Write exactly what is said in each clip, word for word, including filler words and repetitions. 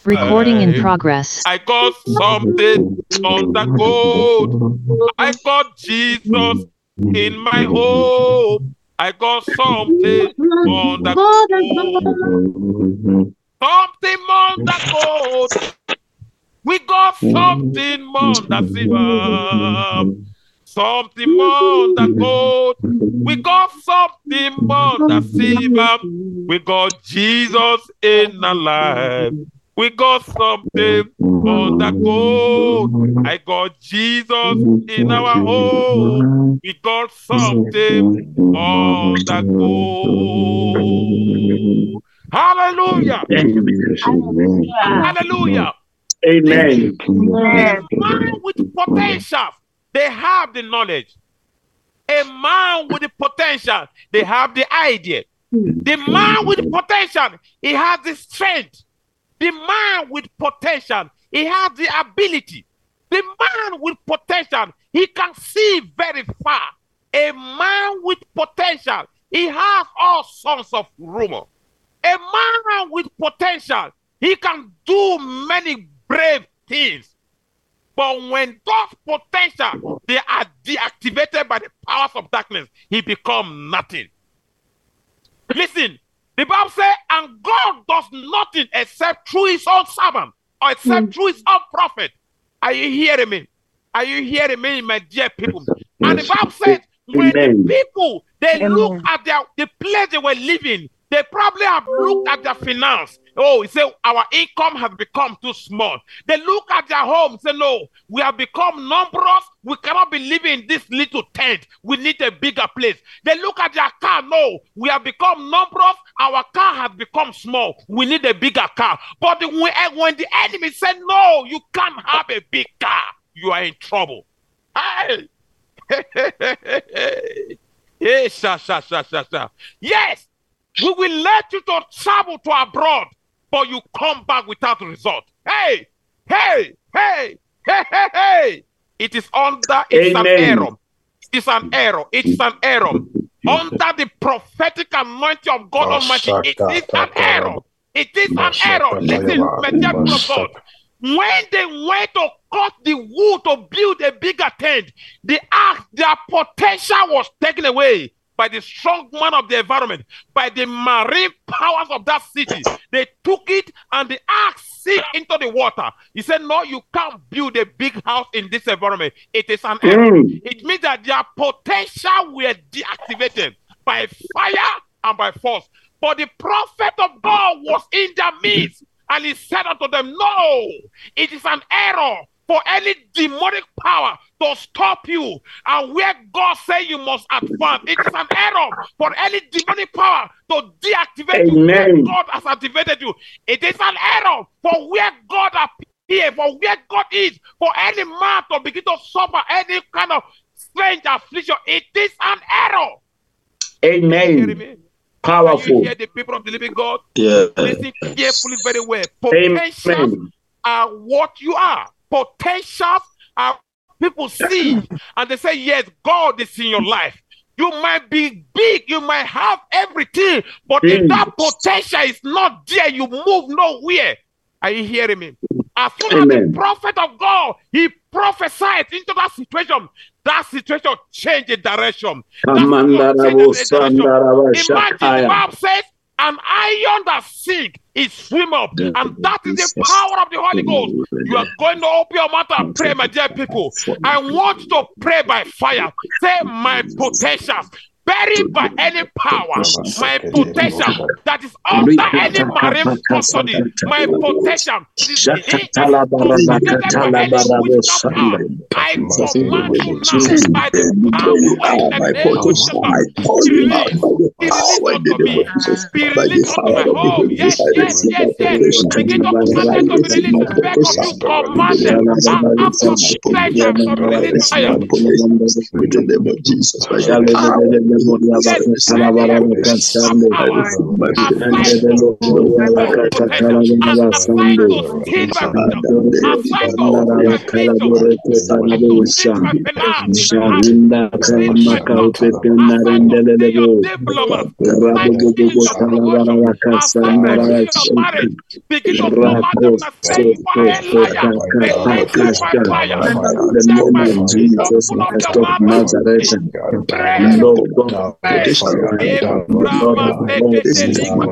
Recording in progress. I got something on the gold. I got Jesus in my home. I got something on the gold. Something on the gold. We got something on the silver. Something on the gold. We got something on the silver. We got Jesus in our life. We got something on the gold. I got Jesus in our home. We got something on the gold. Hallelujah. Hallelujah. Amen. A man with potential, they have the knowledge. A man with the potential, they have the idea. The man with the potential, he has the strength. The man with potential, he has the ability. The man with potential, he can see very far. A man with potential, he has all sorts of rumor. A man with potential, he can do many brave things. But when those potential, they are deactivated by the powers of darkness, he becomes nothing. Listen, the Bible says, and God does nothing except through his own servant or except mm. through his own prophet. Are you hearing me? Are you hearing me, my dear people? And the Bible says, when Amen. the people, they Amen. look at their, the place they were living, they probably have looked at their finance. Oh, he said, our income has become too small. They look at their home, say, no, we have become numerous. We cannot be living in this little tent. We need a bigger place. They look at their car. No, we have become numerous. Our car has become small. We need a bigger car. But the, when, when the enemy said, no, you can't have a big car, you are in trouble. Hey, hey, sha, sha, sha, sha, sha. Yes, we will let you to travel to abroad, but you come back without result. Hey, hey, hey, hey, hey, hey. It is under, it's Amen. an error. It is an error. It is an error. Under the prophetic anointing of God Almighty, it is an error. It is an error. Listen, my dear people of God. When they went to cut the wood to build a bigger tent, the axe, their potential was taken away by the strong man of the environment, by the marine powers of that city. They took it and the axe sink into the water. He said, no, you can't build a big house in this environment. It is an error. Mm. It means that their potential were deactivated by fire and by force. But the prophet of God was in their midst, and he said unto them, no, it is an error for any demonic power to stop you. And where God says you must advance, it is an error for any demonic power to deactivate Amen. you where God has activated you. It is an error for where God appears, for where God is, for any man to begin to suffer any kind of strange affliction. It is an error. Amen. Powerful. Can you hear the people of the living God? Yeah. Listen carefully very well. Potentials are what you are. Potentials are people see and they say, yes, God is in your life. You might be big, you might have everything, but mm. if that potential is not there, you move nowhere. Are you hearing me? As soon as Amen. the prophet of God, he prophesied into that situation, that situation changed the direction. That situation the direction. Imagine the Bible says, an iron that sink is swim up, and that is the power of the Holy Ghost. You are going to open your mouth and pray, my dear people. I want you to pray by fire. Say, my potentials buried by any power, my potential that is under any marine custody, my potential is considered by any witchcraft power. I command you now by the power in the name of Jesus. Be released unto me. Be released unto my home. Yes, yes, yes, yes. Begin to command them to be released. Back of you, command them. After pleasure, to be released fire. In the name of Jesus. Begin to command them and say you are a liar. Release you by fire. The name of Jesus Christ of Nazareth, Lord God, protection, Lord of Lord, this is my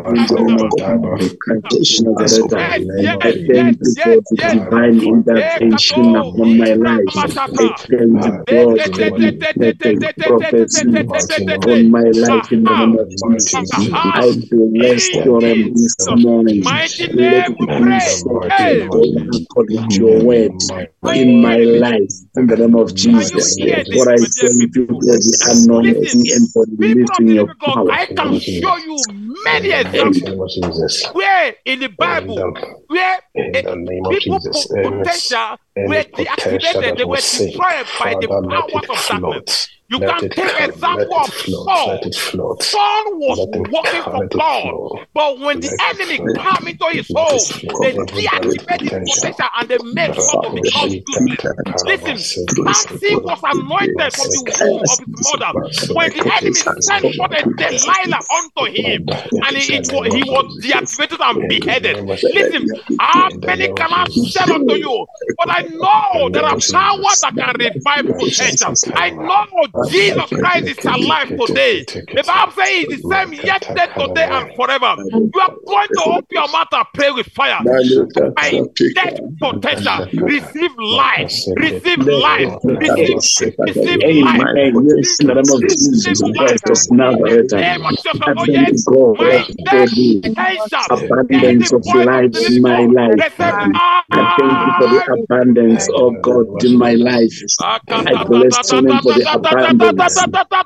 protection. I thank you for the divine intervention upon my life. I thank you, God, for the perfect prophecy on my life in the name of Jesus. I bless your name this morning. Mighty Let name it we be pray. so according to your word in my life in the name of Jesus. For I thank you for the anointing and for releasing your power. I can show you many examples where in the Bible, where people potential were deactivated, they were destroyed by the powers of darkness. You can take example of Saul. Saul was working for God, but when the enemy came into his home, they deactivated his potential and they made Saul to become useless. Listen, Samson was anointed from the womb of his mother. When the enemy sent for a Delilah unto him, and he, it, he was deactivated and beheaded. Listen, how many can I say unto you? But I know there are powers that can revive potential. I know Jesus Christ is alive today. The Bible says he is the same yesterday, today, and forever. You are going to open your mouth and pray with fire. My death potential, receive life, receive life, receive, receive life. Yes, in the name of Jesus Christ of Nazareth, Name of Jesus, I oh thank yes, God my for death the potential, abundance of life in my life. I thank you for the abundance of God in my life. I bless your name for the abundance.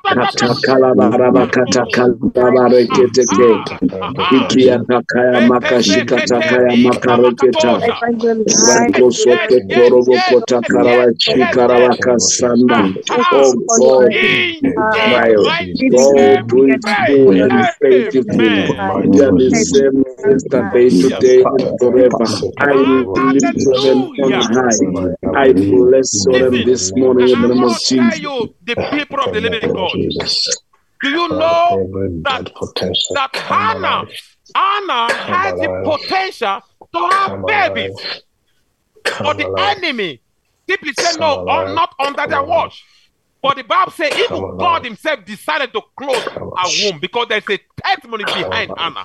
Ikiatakaya makashikatakaya makareketa. Rakosoto korobokota karawachi karawakasanda. Oh God, Israel, God, do it true and faithful. You are the same yesterday, today, and forever. I lift your name on high. I bless your name this morning in the name of I tell Jesus. you, the people of the living God. Do you know that, that Hannah, Hannah has the potential to have babies? But the enemy simply said, no, or not under their watch. But the Bible says even God himself decided to close her womb because there's a testimony behind Hannah.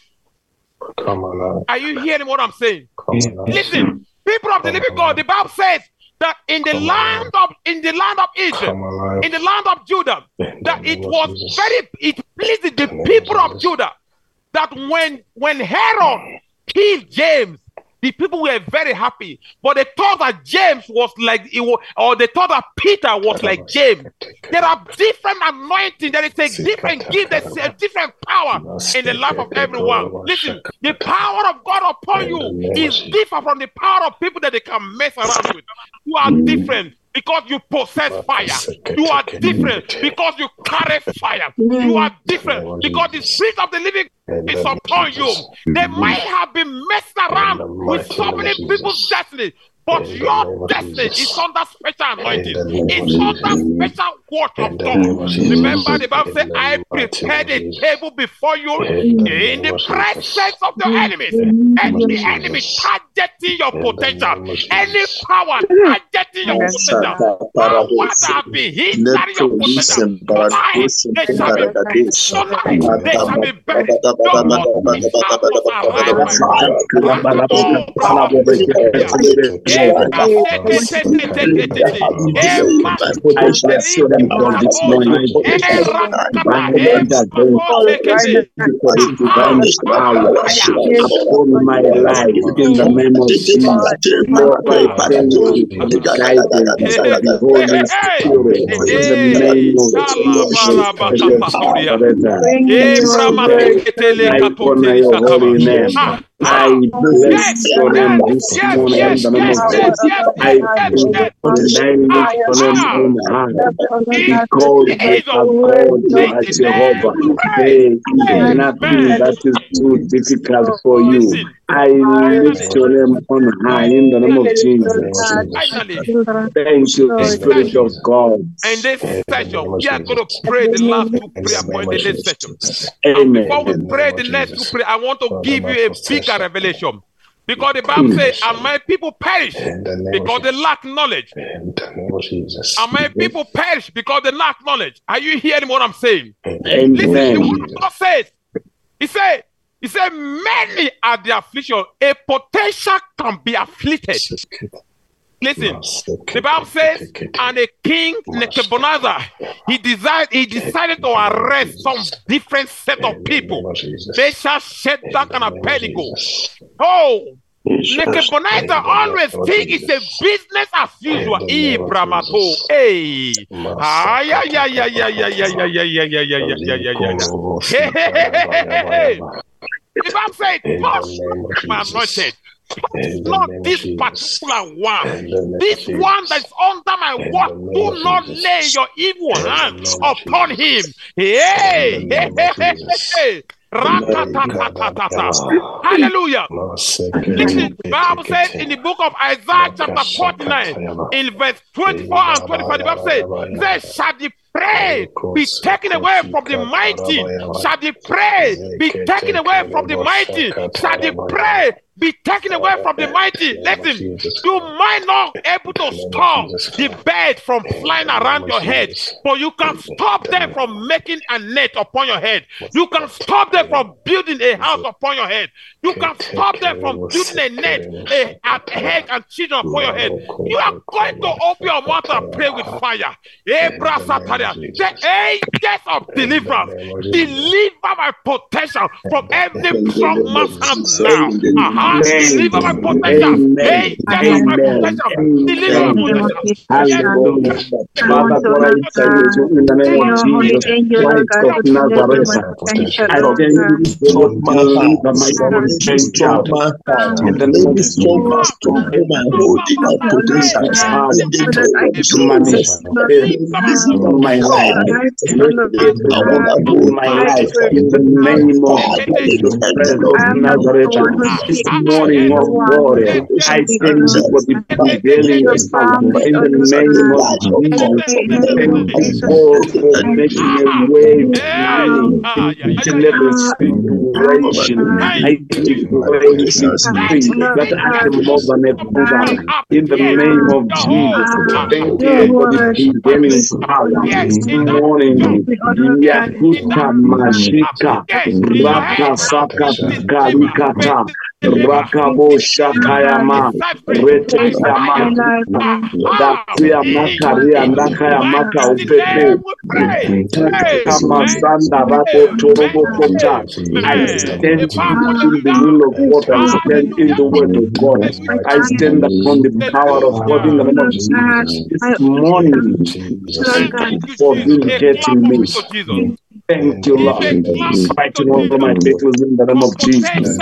Are you hearing what I'm saying? Listen, people of the living God, the Bible says that in the land of in the land of Egypt, in the land of Judah, that it was very it pleased the people of Judah that when when Herod killed James, the people were very happy, but they thought that James was like it was, or they thought that Peter was like James. There are different anointing. There is a different gift. There's a different power in the life of everyone. Listen, the power of God upon you is different from the power of people that they can mess around with. You are different because you possess fire. You are different because you carry fire. You are different because the spirit of the living is upon you. They might have been messed around with so many people's destiny, but your destiny is under special anointing. It's under special watch of God. Remember, the Bible says, I prepared a table before you in the presence of the enemies. Any enemy targeting your potential, any power targeting your potential, power that have been hindering your potential, tonight they shall be bent. Tonight they shall be bent. Your potential was arrived I bless you and God this morning. Divine intervention for the divine power upon my life in the name of Jesus. Lord, I thank you for the guidance of the Holy Spirit in the name of Jesus. I honor your holy name. I bless your name this morning in the name of Jesus. I bless your name on high because you are God, you are Jehovah. There is nothing that is too difficult for you. I lift your name on high in the name of Jesus. Thank you, Spirit of God. In this session, we are going to pray the last two prayer points in this session. Amen. And before we pray the next two prayer, I want to give you a bigger revelation. Because the Bible says, and my people perish because they lack knowledge. And my people perish because they lack knowledge. Are you hearing what I'm saying? Amen. Listen, the word of God says, He said, He said, many are the affliction. A potential can be afflicted. Listen, the Bible says, and a king Nebuchadnezzar, he decided, he decided to arrest some different set of people. They shall Shadrach and Abednego. Oh, Nebuchadnezzar always think it's a business as usual. Ibramato, hey, ah, yeah, yeah, yeah, yeah, yeah, yeah, yeah, yeah, yeah, yeah, yeah, yeah, yeah, yeah. Hey, hey, hey, hey, hey, hey. The Bible says, touch my anointed. Not this particular one. This one that's under my word. Do not lay your evil hand upon him. Hey, hey, hey, hey, hey. Hallelujah. Listen, the Bible says in the book of Isaiah chapter forty-nine, in verse twenty-four and twenty-five, the Bible says, says, shall the prey be taken away from the mighty? Shall the prey be taken away from the mighty? Shall the prey be taken away from the mighty? Listen, you might not be able to stop the bird from flying around your head, but you can stop them from making a net upon your head. You can stop them from building a house upon your head. You can stop them from building a net, a, a head and children upon your head. You are going to open your mouth and pray with fire. The angels of deliverance, deliver my potential from every strong man's hand now. Uh-huh. Deliver my potential. Angels of my potential, deliver my potential. Hallelujah. Father God, I thank you in the name of Jesus Christ of Nazareth. I thank you for deliver my potential. In the name of Jesus, to manifest in my life, in my life, in the name of Jesus Christ of Nazareth. This morning, oh God, I thank you for the prevailing power in the name of Jesus. Thank you, God, for making a way for me in every situation. I declare that I am more than a conqueror in the name of Jesus. Thank you for the prevailing power this morning. Yakuta Mashika Raka Saka Kalikata Rakabo Shakayama Retekama Dakuya Makaria Nakaya Maka Upepe Kamasanda Rabo Torobo Kota. I stand in the will of God. I stand in the word of God. I stand upon the power of God in the name of Jesus. This morning, thank you for vindicating me. Thank you, Lord. Fighting over my battles in the name of Jesus.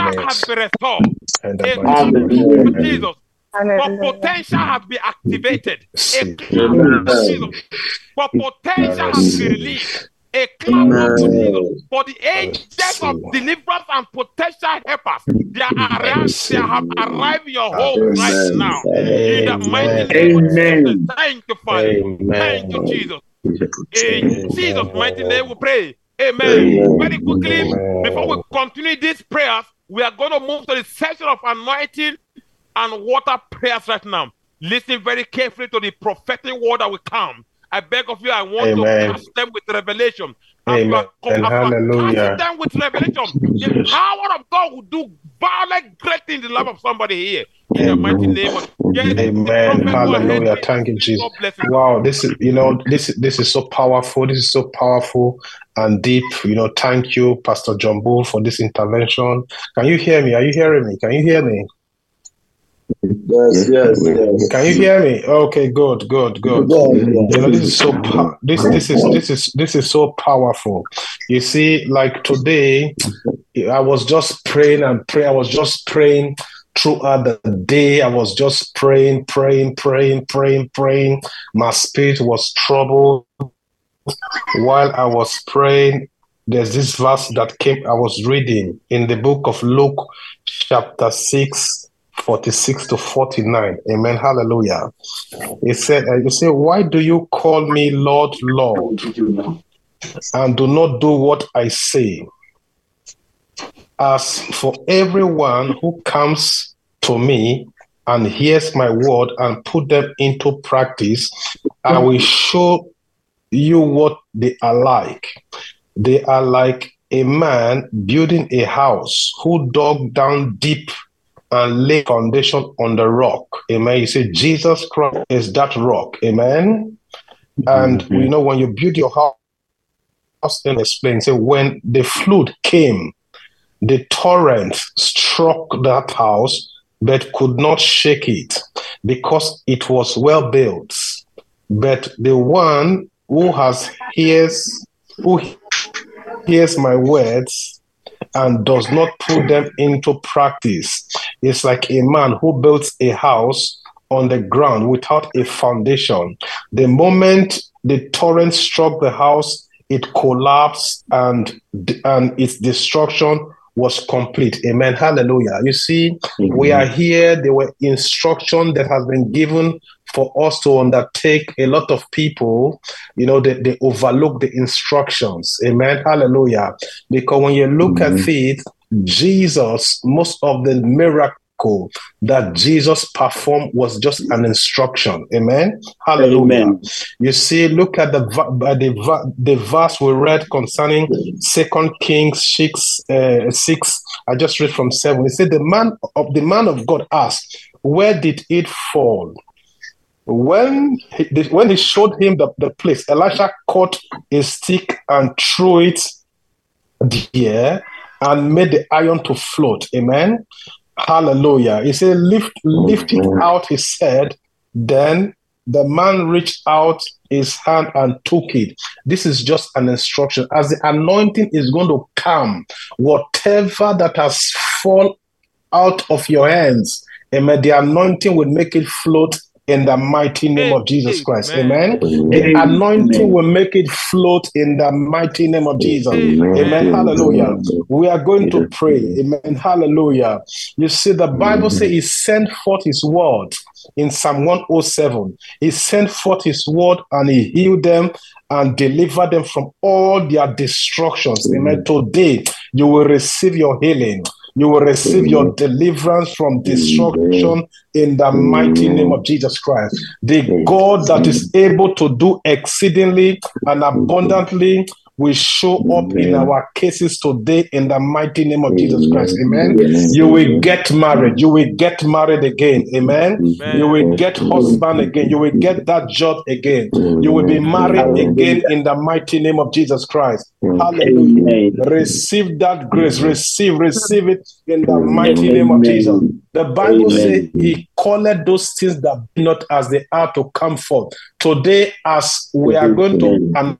Hallelujah. For potential has been activated. A cloud of Jesus. For potential has been released. A cloud of Jesus. For the angels of deliverance and potential helpers, they are around, they have arrived in your home Amen. Right now. In the mighty name of Jesus. Thank you, Father. Amen. Thank you, Jesus. In Jesus' mighty name we pray. Amen. Amen. Very quickly, Amen. Before we continue these prayers, we are going to move to the section of anointing and water prayers right now. Listen very carefully to the prophetic word that will come. I beg of you, I want Amen. To catch them with revelation. As you are, catching them with revelation, the power of God will do violent great things in the life of somebody here. In the mighty name of yes, Amen. Hallelujah. Thank you, Jesus. Wow, this is you know, this this is so powerful. This is so powerful and deep. You know, thank you, Pastor John Bull, for this intervention. Can you hear me? Are you hearing me? Can you hear me? Yes, yes, yes. Can you hear me? Okay, good, good, good. You know, this is so po- this this is this is this is so powerful. You see, like today, I was just praying and praying. I was just praying throughout the day. I was just praying, praying, praying, praying, praying. My spirit was troubled. While I was praying, there's this verse that came. I was reading in the book of Luke, chapter six, forty-six to forty-nine. Amen. Hallelujah. It said, uh, you say, why do you call me Lord, Lord, and do not do what I say? As for everyone who comes to me and hears my word and put them into practice, I will show you what they are like. They are like a man building a house who dug down deep and laid foundation on the rock. Amen. You say Jesus Christ is that rock. Amen. And mm-hmm. you know, when you build your house, and explain, say when the flood came, the torrent struck that house, but could not shake it because it was well built. But the one who has ears, who hears my words and does not put them into practice is like a man who builds a house on the ground without a foundation. The moment the torrent struck the house, it collapsed and, and its destruction was complete. Amen. Hallelujah. You see, mm-hmm. we are here. There were instructions that has been given for us to undertake. A lot of people, you know, they, they overlook the instructions. Amen. Hallelujah. Because when you look mm-hmm. at it, Jesus, most of the miracle that Jesus performed was just an instruction. Amen. Hallelujah. Amen. You see, look at the the, the verse we read concerning Second Kings six, uh, six. I just read from seven. It said, the man of the man of God asked, where did it fall? When he, when he showed him the, the place, Elisha caught a stick and threw it there and made the iron to float. Amen. Hallelujah. He said, lift, lift it out his head. Then the man reached out his hand and took it. This is just an instruction. As the anointing is going to come, whatever that has fallen out of your hands, amen, the anointing will make it float in the mighty name of Jesus Christ. Amen. Amen. The anointing Amen. Will make it float in the mighty name of Jesus. Amen. Amen. Hallelujah. We are going to pray. Amen. Hallelujah. You see, the Bible says he sent forth his word in Psalm one oh seven. He sent forth his word and he healed them and delivered them from all their destructions. Amen. Today, you will receive your healing. You will receive your deliverance from destruction in the mighty name of Jesus Christ. The God that is able to do exceedingly and abundantly will show up in our cases today in the mighty name of Jesus Christ. Amen. You will get married. You will get married again. Amen. You will get husband again. You will get that job again. You will be married again in the mighty name of Jesus Christ. Hallelujah. Receive that grace. Receive, receive it in the mighty name of Jesus. The Bible says he called those things that be not as they are to come forth. Today, as we are going to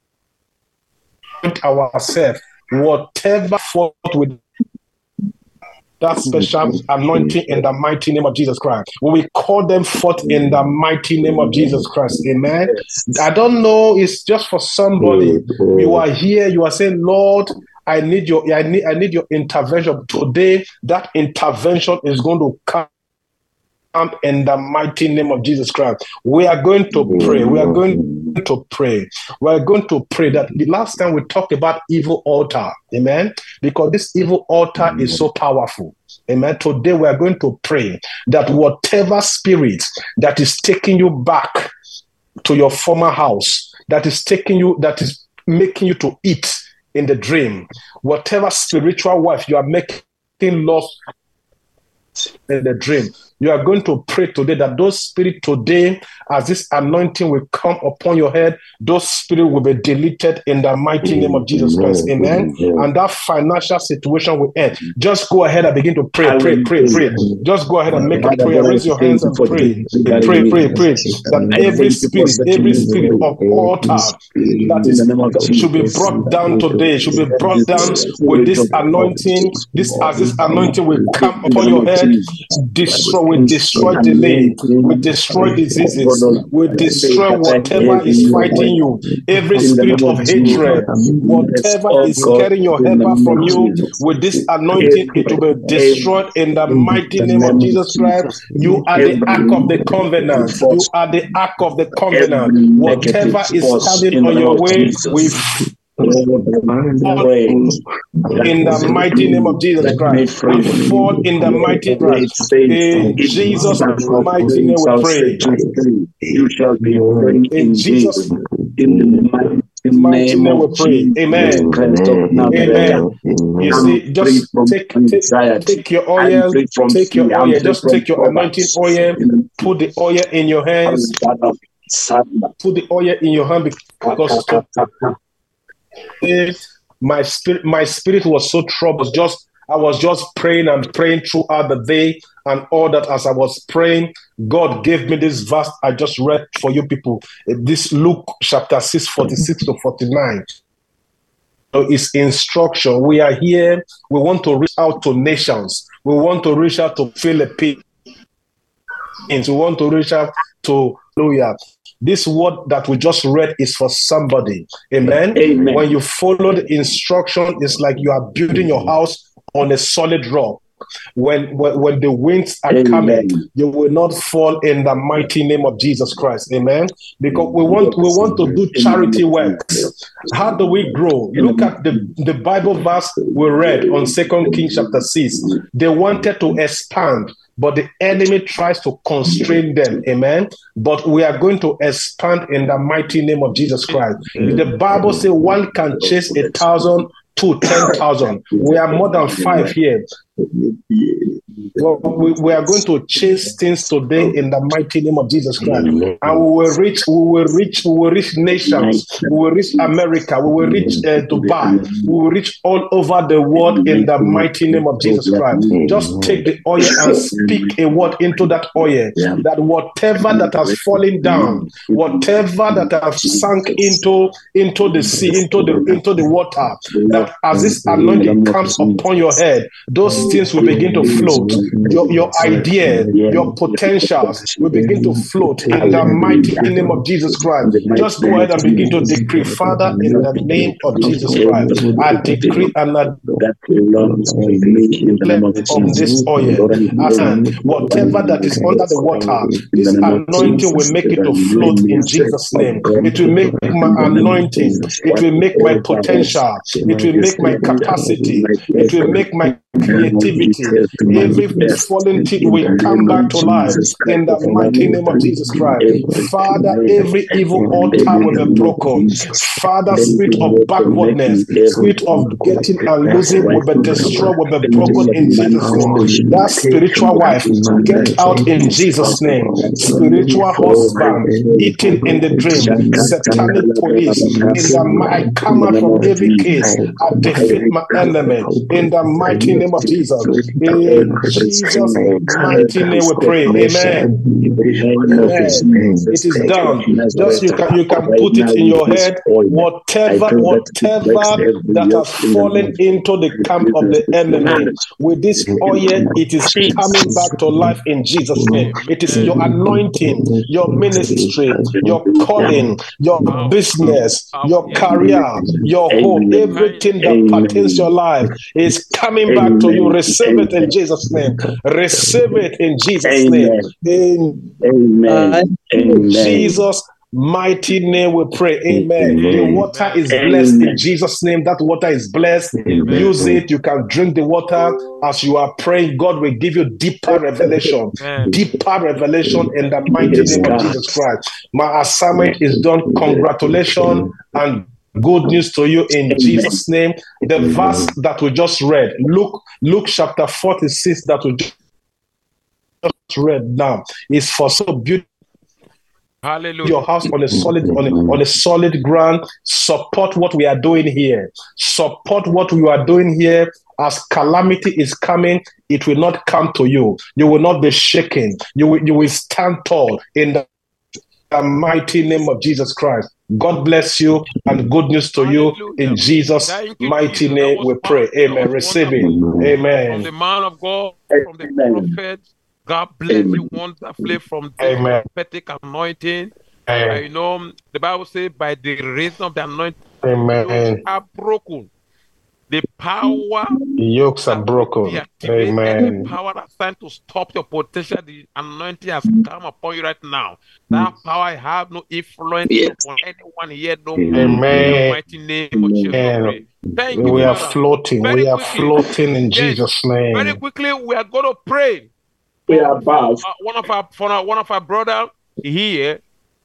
ourselves, whatever fault with that special anointing in the mighty name of Jesus Christ, we call them forth in the mighty name of Jesus Christ. Amen. I don't know, it's just for somebody. You are here, you are saying, Lord, I need your I need I need your intervention today. That intervention is going to come in the mighty name of Jesus Christ. We are going to pray. We are going to pray. We are going to pray that the last time we talked about evil altar. Amen. Because this evil altar is so powerful. Amen. Today we are going to pray that whatever spirit that is taking you back to your former house, that is taking you, that is making you to eat in the dream, whatever spiritual wife you are making love in the dream, You are going to pray today that those spirits today, as this anointing will come upon your head, those spirits will be deleted in the mighty name of Jesus Christ. Amen. And that financial situation will end. Just go ahead and begin to pray, pray, pray, pray. Just go ahead and make a prayer. Raise your hands and pray. Pray, pray, pray. That every spirit, every spirit of altar that is should be brought down today, should be brought down with this anointing. This as this anointing will come upon your head, destroy, will destroy delay, will destroy diseases, will destroy whatever is fighting you. Every spirit of hatred, whatever is scaring your head back from you, with this anointing, it will be destroyed in the mighty name of Jesus Christ. You are the ark of the covenant. You are the ark of the covenant. Whatever is standing on your way, we in the mighty name of Jesus Christ, we fall in the mighty Christ. In Jesus' mighty name we pray. You shall be in Jesus' in the mighty name we pray. Amen. Amen. You see, just take, take, take your oil, take your oil, just take your anointing oil, put the oil in your hands, put the oil in your hand because my spirit, my spirit was so troubled. Just I was just praying and praying throughout the day, and all that as I was praying, God gave me this verse I just read for you people. This Luke chapter six, forty-six to forty-nine. So it's instruction. We are here. We want to reach out to nations. We want to reach out to Philippines. We want to reach out to Hallelujah. This word that we just read is for somebody. Amen. Amen. When you follow the instruction, it's like you are building your house on a solid rock. When, when, when the winds are Amen. Coming, you will not fall in the mighty name of Jesus Christ. Amen. Because we want we want to do charity works. How do we grow? Look at the, the Bible verse we read on Second Kings chapter six. They wanted to expand, but the enemy tries to constrain them. Amen. But we are going to expand in the mighty name of Jesus Christ. The Bible says one can chase a thousand to ten thousand. We are more than five here. Well, we, we are going to chase things today in the mighty name of Jesus Christ, and we will reach, we will reach, we will reach nations, we will reach America, we will reach uh, Dubai, we will reach all over the world in the mighty name of Jesus Christ. Just take the oil and speak a word into that oil, that whatever that has fallen down, whatever that has sunk into into the sea, into the into the water, that as this anointing comes upon your head, those things will begin to float. Your, your idea, your potentials will begin to float in the mighty name of Jesus Christ. Just go ahead and begin to decree, Father, in the name of Jesus Christ, I decree and I declare of this oil, and whatever that is under the water, this anointing will make it to float in Jesus' name. It will make my anointing, it will make my potential, it will make my capacity, it will make my creativity, every fallen thing will come back to life in the mighty name of Jesus Christ. Father, every evil altar will be broken. Father, spirit of backwardness, spirit of getting and losing will be destroyed, will be broken in Jesus' name. That spiritual wife, get out in Jesus' name. Spiritual husband, eating in the dream, satanic police, in the I come out from every case, I defeat my enemy in the mighty name of Jesus. In Jesus' mighty name we pray. Amen. Amen. It is done. Just you can you can put it in your head. Whatever, whatever that has fallen into the camp of the enemy, with this oil, it is coming back to life in Jesus' name. It is your anointing, your ministry, your calling, your business, your career, your home, everything that pertains to your life is coming back to you. Receive it in Jesus' name. Receive it in Jesus' name. In, Amen. in Jesus' mighty name we pray. Amen. The water is blessed in Jesus' name. That water is blessed. Use it. You can drink the water as you are praying. God will give you deeper revelation. Deeper revelation in the mighty name of Jesus Christ. My assignment is done. Congratulations and good news to you in Jesus' name. The verse that we just read, Luke, Luke chapter forty-six, that we just read now is for so beautiful. Hallelujah. Your house on a solid on a, on a solid ground. Support what we are doing here. Support what we are doing here. As calamity is coming, it will not come to you. You will not be shaken. You will, you will stand tall in the, the mighty name of Jesus Christ. God bless you and good news to Hallelujah. you in Jesus' Thank you, mighty Jesus. That name. was We pray. powerful. That Amen. was Receive it. wonderful. From Amen. the man of God, from the Amen. prophet. God bless Amen. you wonderfully from this Amen. prophetic anointing. I Amen. know the Bible says by the reason of the anointing, Amen. yokes are broken. The power Yokes are that broken. deactivate any Amen. power that's trying to stop your potential, the anointing has come upon you right now. That power have no influence Yes. upon anyone here no more. Amen. In the mighty name of Jesus, Amen. pray. Thank you, We are Father. floating. Very We are quickly, floating in yes, Jesus' very name. quickly, we are going to pray We for, are for above. uh, one of our for our- one of our brother here,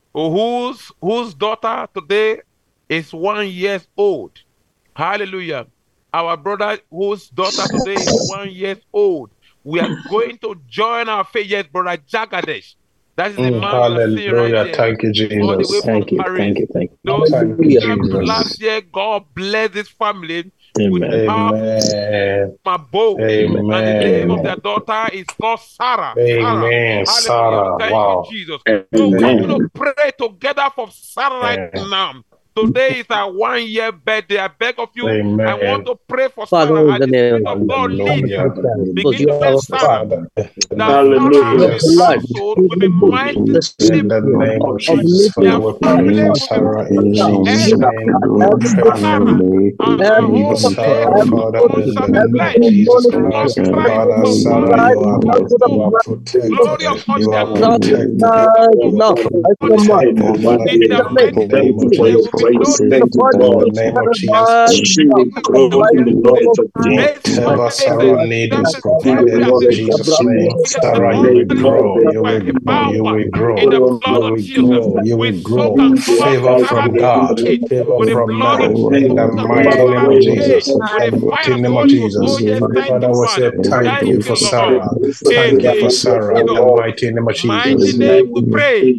whose whose daughter today is one years old. Hallelujah. Our brother whose daughter today is one years old. We are going to join our faith. Yes, brother Jagadesh. That is the Mm, man you are seeing right hallelujah. there. Thank you, All the way Jesus. from Thank you, Paris. thank you, thank you. Those Thank you, times last Jesus. year, God bless this family with Amen. powerful Amen. abode. Amen. And the name of Amen. their daughter is called Sarah. Sarah. Amen. Hallelujah. Sarah. Thank Wow. you, Jesus. So we are going to Amen. pray together for Sarah right Amen. now. Today is our one year birthday. I beg of you, I want Amen. to pray for Father, Sarah in as the the name Spirit of of God leads Hallelujah. you. because Begin you to say, are Sarah, Father, in the that name of Sarah and Hallelujah. his Jesus. blood household will be mighty the spirit In the people. name of of Jesus, living Father, Their we God pray family for will be upon Sarah the in ground. Jesus' and name. We Every pray for Sarah demonic, and her every for home Sarah, live every Father, on in the every name of celebrate Jesus demonic long Christ. life Father, of God Sarah, right you are, now to the you are abode, blood glory protected. upon You their are right life. protected. now. You are Now, I Family command protected, Father, in in in the the the name mighty of name name of of Jesus. Jesus. There Pray will for be your no Jesus. In the servant, body In God. the of name of Sarah Jesus. right She now. will with The grow mighty in the name knowledge of of God. Jesus. Whatever Sarah places. need That is is In what the we provided are in knowledge of Jesus' Jesus. name. we are saying Sarah, you all May will that is God grow. bless You by will the grow. You power will in the grow. you. blood You of will Jesus. grow. You We will soak grow. and cover Favor Sarah from this God. age Favor with the from blood of man. Jesus. In the We mighty cover name her of age Jesus. with In the the fire mighty of the name of Holy Ghost. Oh Jesus. yes, thank you, Father, we say Father. thank Thank you you, for Lord. Sarah. Thank you for Amen. Sarah. In the mighty name of Mighty Jesus. name we pray.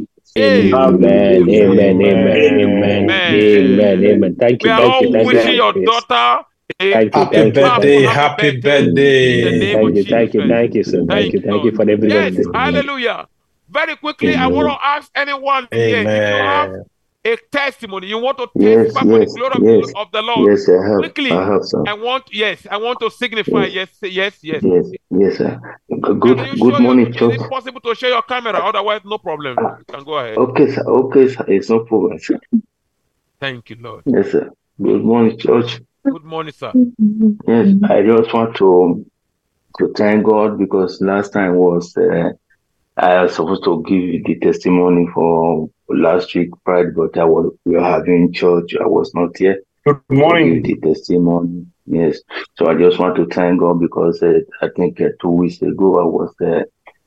Amen. Amen. Amen. Amen. Amen. Amen. Amen. Amen. Thank We you. are Thank you. all Thank you. wishing your Yes. daughter a, Thank you. a Happy Thank you. Thank birthday. powerful you. happy Happy birthday in the birthday. name Thank of you. Jesus Thank you. Christ. Thank you, sir. Thank Thank you. you, Thank you Lord. for everything. Yes, hallelujah. Very quickly, I want Amen. to ask anyone here if you have Amen. a testimony, you want to Yes, testify for the yes, glory of the, yes, of the Lord. yes, I have, I Quickly, have some. I want, yes, I want to signify, Yes, yes, yes, yes. yes, yes, sir. G- Good, Can you good show your, morning, is church. it possible to share your camera? Otherwise, no problem. Ah, You can go ahead. okay, sir. Okay, sir. It's no problem, sir. Thank you, Lord. Yes, sir. Good morning, church. Good morning, sir. Yes, I just want to to thank God because last time was uh, I was supposed to give the testimony for last week Friday, but I was we were having church. I was not here Good to give morning. the testimony. Yes, so I just want to thank God because uh, I think uh, two weeks ago I was uh,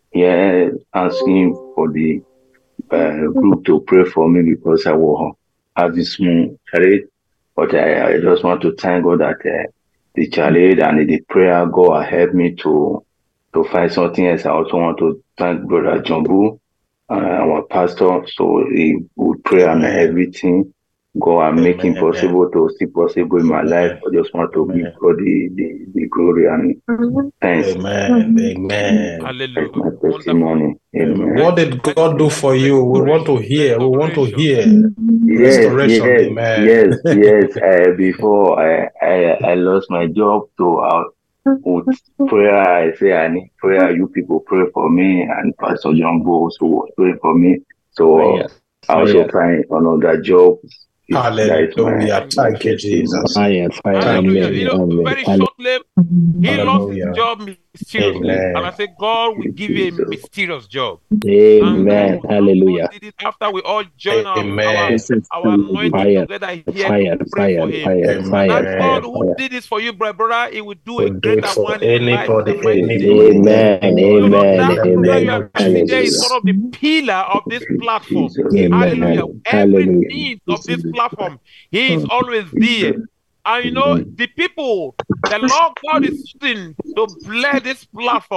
here asking for the uh, group to pray for me because I was having small challenge. But I, I just want to thank God that uh, the challenge and the prayer God helped me to to find something else. I also want to thank Brother Jumbo, uh, our pastor. So he would pray and Amen. everything. God and make it Amen. possible to see possible in my life. Amen. I just want to give Amen. God the, the, the glory and thanks. Amen. Amen. That's Hallelujah. my Wonderful. testimony. Amen. What That is did that is God do that is for you? We want to restoration. hear. We want to Restoration. hear. Yes, Restoration. yes, Amen. yes, yes. Uh, before I, I I lost my job, so I with prayer I say I need prayer. You people pray for me, and Pastor John Bo also was praying for me. So Fire. I also Fire. find another job. Is that is my Hallelujah. Thank my you, Thank you, Jesus. testimony. Jesus. Fire. Fire. Thank you, Hallelujah. Amen. You know, Jesus. Amen. very Hallelujah. shortly, he lost his Hallelujah. job mysteriously. And Amen. I said, God will Thank give you, you a Jesus. mysterious job. And Amen. God, and God Hallelujah. did it after we all joined our our, Amen. our anointing Fire. together here to Fire. pray Fire. for him. Fire. And Fire. that Fire. God Amen. who Fire. did this for you, brother, brother, he will do a We do it greater for one in your life in anybody, the mighty name of anybody, Jesus. Amen. You anybody know, Amen. in that the brother name you Amen. are of seeing there is Hallelujah. one Jesus. of the pillar of this Thank you, platform. Jesus. Hallelujah. Amen. Every Hallelujah. need of this Jesus. platform, he is always there. Jesus. And you know, Amen. the people, the Lord God is using to bless this platform.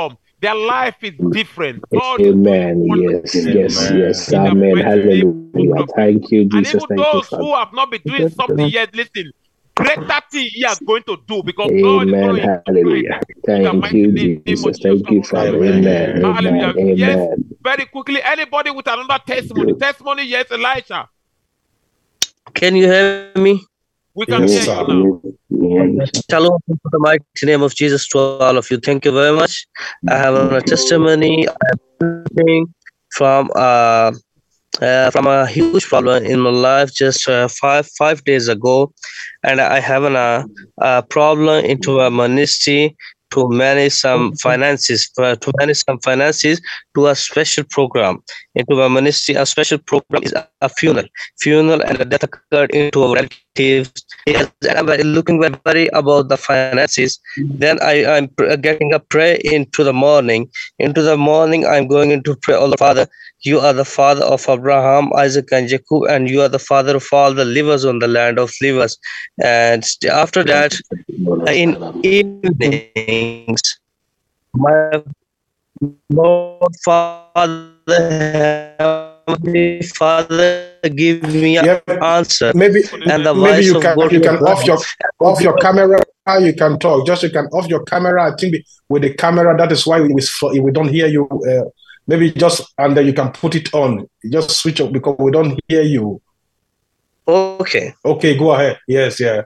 Their life is different. God Amen. Yes, yes, yes. in the Amen. mighty name Hallelujah. of Thank you, And Jesus. even Thank you, those Father. who have not been doing something yet, listen, greater thing He is going to do because God is Amen. going to Hallelujah. in the Thank mighty you, name of Jesus. Jesus. Thank you, Father. Amen. Amen. Hallelujah. Amen. Yes, Amen. very quickly. Anybody with another testimony? Testimony, yes, Elisha. Can you hear me? We can Yes, hear sir. you now. Shalom in the mighty name of Jesus to all of you. Thank you very much. I have a testimony. I'm listening from uh, uh, from a huge problem in my life just uh, five five days ago, and I have an, uh, a problem into a ministry to manage some finances uh, to manage some finances to a special program into a ministry. A special program is a, a funeral, funeral and a death occurred into a relatives. Yes, and I'm very- looking very, very about the finances. Then I I'm pr- getting a prayer into the morning. Into the morning, I'm going into pray. Oh, Father, you are the father of Abraham, Isaac, and Jacob, and you are the father of all the livers on the land of livers. And st- after that, in evenings, my Lord Father, Heavenly Father, give me an Yeah, answer. maybe And the maybe voice you of can God you can was off your off your camera. You can talk. Just you can off your camera. I think with the camera, that is why we we, we don't hear you. Uh, maybe just and then you can put it on. Just switch up because we don't hear you. okay. Okay, go ahead. Yes, yeah.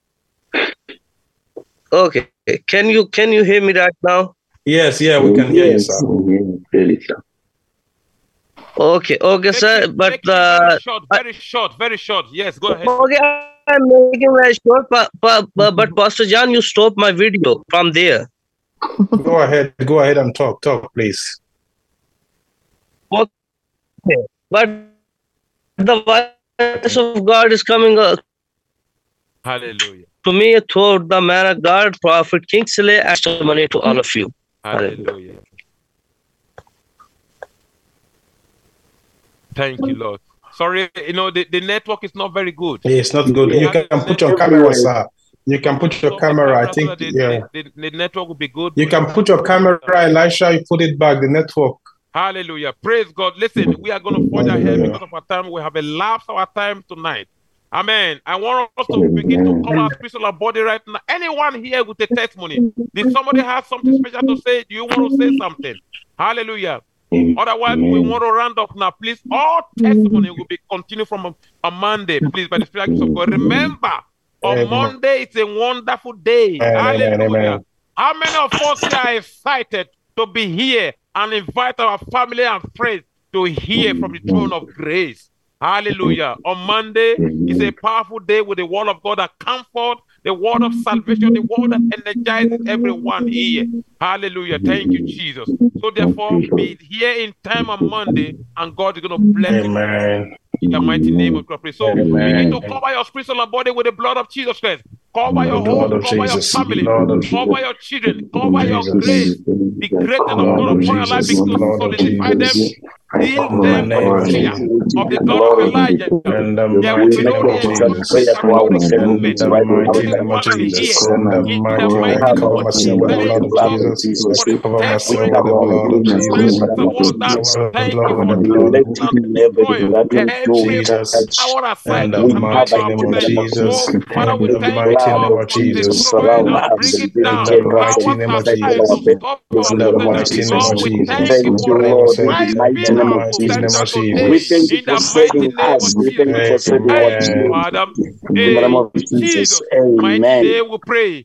Okay. Can you can you hear me right now? Yes, yeah, we can hear you, sir. Okay, okay, Make sir. it, But make it very uh, short, very short, very short. Yes, go ahead. okay, I'm making very short. But but but, but Pastor John, you stopped my video from there. Go ahead. Go ahead and talk. Talk, please. Okay, but the voice of God is coming up Hallelujah. to me through the man of God, Prophet Kingsley, and testimony to all of you. Hallelujah. Thank you, Lord. Sorry, you know, the, the network is not very good. Yeah, it's not good. You can put your camera, sir. You can put your camera. I think, the, yeah. The, the, the network will be good. You can put your camera, Elisha. You put it back. The network. Hallelujah. Praise God. Listen, we are going to forge ahead because of our time. We have elapsed our time tonight. Amen. I want us to begin to come our spiritual body right now. Anyone here with a testimony? Did somebody have something special to say? Do you want to say something? Hallelujah. Otherwise, we want to round up now. Please, all testimony will be continued from on Monday, please, by the Spirit of God. Remember, on Amen. Monday, it's a wonderful day. Amen, Hallelujah. amen, amen. How many of us here are excited to be here and invite our family and friends to hear from the throne of grace? Hallelujah. On Monday is a powerful day with the word of God that comfort, the word of salvation, the word that energizes everyone here. Hallelujah. Thank you, Jesus. So therefore, be here in time on Monday, and God is going to bless you. Amen. In the mighty name of God. So Amen. begin to cover your spiritual body with the blood of Jesus Christ. Cover your Blood home, of cover Jesus. your family, Blood of cover your children, cover your Jesus. grace. The greatness of Blood God of upon your life, Jesus. begin to Blood of solidify them. Jesus. Seal In the them by name the of fire Jesus. of the God of Elijah. In the There will mighty be no name of encounters, Jesus. there will be no In recruitment. the mighty name of Physically here. Jesus. In the In the mighty name. mighty I name cover of myself Jesus. with the Thank blood you, of Lord, Jesus. for I the cover myself testimony with the blood of and Jesus. signs and wonders. Cover the Thank blood you with for the blood of now destroy every Jesus. power In assigned the to come against mighty our name of prophet. Jesus. Oh, Father, In we the thank you, mighty name Lord, of for Jesus. destroying and bring it In down. the mighty Power name of assigned to Jesus. stop our In the potential. mighty name of Lord, we Jesus. thank you for reviving In the our mighty name potential of today. Jesus. In the mighty name of Jesus Christ. Thank you, Amen. Father. Hey, Jesus, mighty name we pray.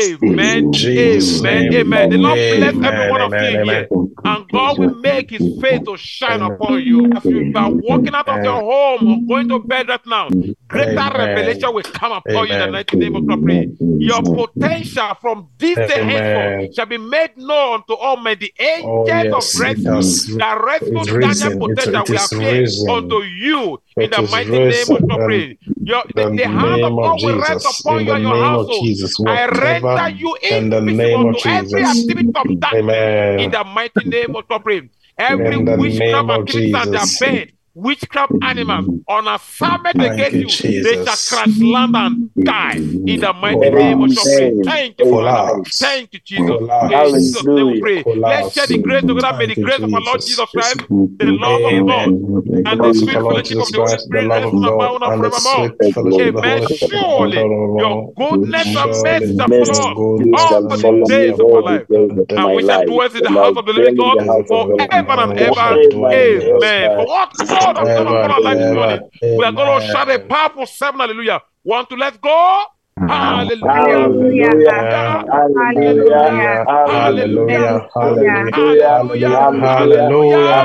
Amen. Jesus' Amen. name. Amen. The Lord bless every Amen. one of Amen. you here. Amen. And God will make his face to shine Amen. upon you. As you are walking out of your home or going to bed right now, greater Amen. revelation will come upon you in the Amen. mighty name of God. Pray. Your potential from this day henceforth Amen. shall be made known to all men. The Oh angels of yes, it rescue has. that rescue It's Daniel risen. It, potential it will is appear unto risen. you in It the is mighty name of risen. God. And Pray. Your, the, the the hand name of of God will rest Jesus. upon In you the and your name of household. Jesus. I Whatever. render you In the name invisible of to every Jesus. activity of darkness in Amen. the mighty name of God. Pray. Every In the witchcraft name of activities on their Jesus. bed, witchcraft animals on assignment Thank against you, you, they shall Jesus. crash land and die in the mighty Collapse. name of your faith. Thank you, Father. Collapse. Thank you, Jesus. Collapse. In Jesus' name we pray. Let's Collapse. share the grace together. May the Thank you, grace of our Lord Jesus. Jesus Christ, the love of Amen. God, and the Grace of sweet our Lord fellowship of Jesus the Holy Christ, the Spirit love rest of on our God, bound and and the forevermore. sweet fellowship of the Amen. Holy Spirit. Surely your goodness and Surely, mercy shall follow us goodness all and for the mercy days have of our followed life, the and we shall dwell in the house of the living God forever and and we ever. shall dwell in the house Amen. For what God has done ever upon our and life this ever. morning, we are going to shout a Amen. powerful seven. Hallelujah. Want to let's go? Hallelujah. Hallelujah. Hallelujah. Hallelujah. Hallelujah. Hallelujah. Hallelujah. Hallelujah. Hallelujah. Hallelujah.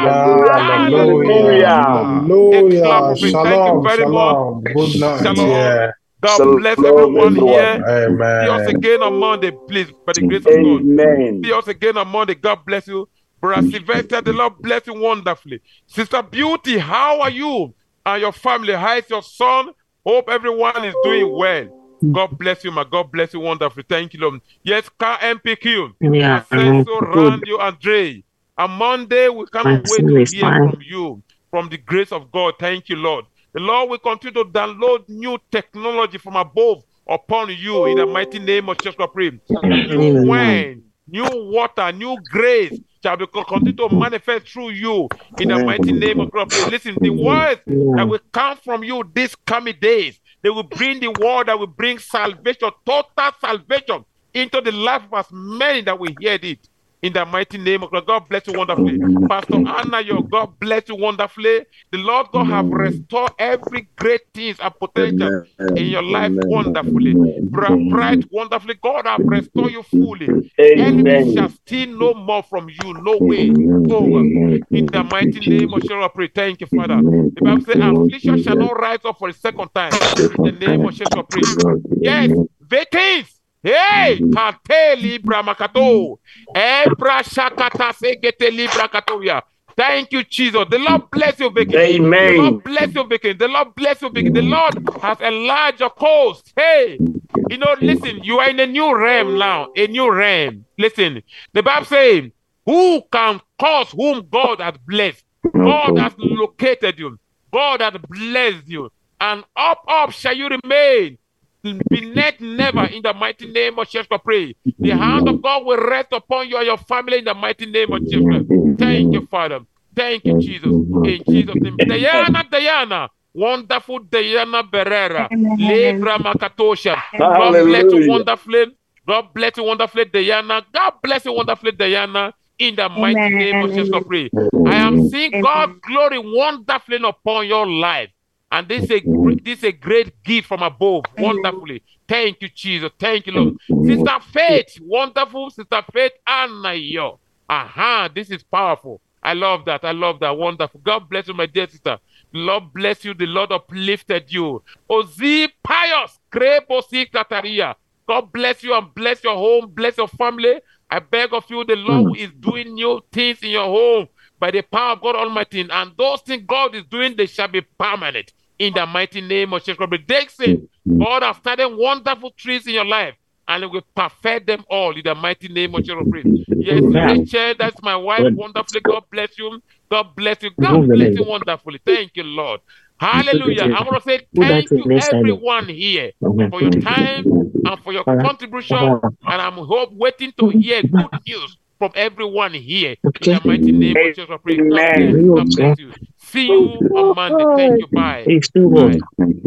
Hallelujah. Hallelujah. Hallelujah. A clap Hallelujah. of it. Thank you Shalom. very much. Shalom. Good night. Shalom. Yeah. God bless Shalom, everyone everyone. here. See us Amen. again on Monday, please, by the grace of God. Amen. See us again on Monday. God bless you. Brother Sylvester, the Lord bless you wonderfully. Sister Beauty, how are you? And your family, how is your son? Hope everyone is doing well. God bless you, my God bless you wonderfully. Thank you, Lord. Yes, Car M P Q. Yeah, Ascenso, good. Randy, Andre. On Monday, we My cannot wait son to is hear fine. from you, from the grace of God. Thank you, Lord. The Lord will continue to download new technology from above upon you in the mighty name of Jesus. I pray. New Amen. wine, new water, new grace shall be continue to manifest through you in the mighty name of God. I pray. Listen, the words that Yeah. will come from you these coming days, they will bring the word that will bring salvation, total salvation into the life of as many that will hear it. In the mighty name of God, God bless you wonderfully. Pastor Anna, your God bless you wonderfully. The Lord God have restored every great things and potential in your life wonderfully. Bra- Bright, wonderfully. God have restored you fully. The enemy shall Amen. steal no more from you. No way. Over. In the mighty name of Jesus, I pray. Thank you, Father. The Bible says, affliction shall not rise up for a second time. In the name of Jesus, I pray. Yes, vacants. Hey, kate libra makato. Ebra shakata segete libra katoya. Thank you, Jesus. The Lord bless you, Vicky. The Amen. Lord bless you, Vicky. The Lord bless you, Vicky. The Lord has enlarged your coast. Hey, you know, listen, you are in a new realm now, a new realm. Listen, the Bible says, who can cause whom God has blessed? God has located you. God has blessed you. And up, up shall you remain. Beneath never in the mighty name of Jesus, I pray. The hand of God will rest upon you and your family in the mighty name of Jesus. Thank you, Father. Thank you, Jesus. In Jesus' name. Diana, Diana. Wonderful Diana Berera. Lebra Makatosha. God bless you Hallelujah. wonderfully. God bless you wonderfully, Diana. God bless you wonderfully, Diana. In the mighty name of Jesus, I pray. I am seeing God's glory wonderfully upon your life. And this is a great, this is a great gift from above. Wonderfully. Thank you, Jesus. Thank you, Lord. Sister Faith, wonderful Sister Faith, Anna yo. Aha, this is powerful. I love that. I love that. Wonderful. God bless you, my dear sister. The Lord bless you. The Lord uplifted you. Ozi Pius, Krebosi Kataria. God bless you and bless your home, bless your family. I beg of you, the Lord is doing new things in your home by the power of God Almighty. And those things God is doing, they shall be permanent in the mighty name of Jesus Christ. Dixon, God has started wonderful trees in your life, and He will perfect them all in the mighty name of Jesus Christ. Yes, Rachel, that's my wife. Wonderfully, God bless you. God bless you. God bless you wonderfully. Thank you, Lord. Hallelujah. I want to say thank you, everyone here, for your time and for your contribution. And I'm hope waiting to hear good news from everyone here. In the mighty name of Jesus, I pray. God bless you. God bless you. See you on Monday. Thank you. Bye. Bye.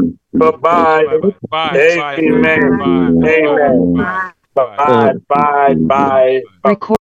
Bye-bye. Bye. Bye. Bye. Amen. Bye. Amen. Bye. Bye. Bye. Bye. Bye. Bye.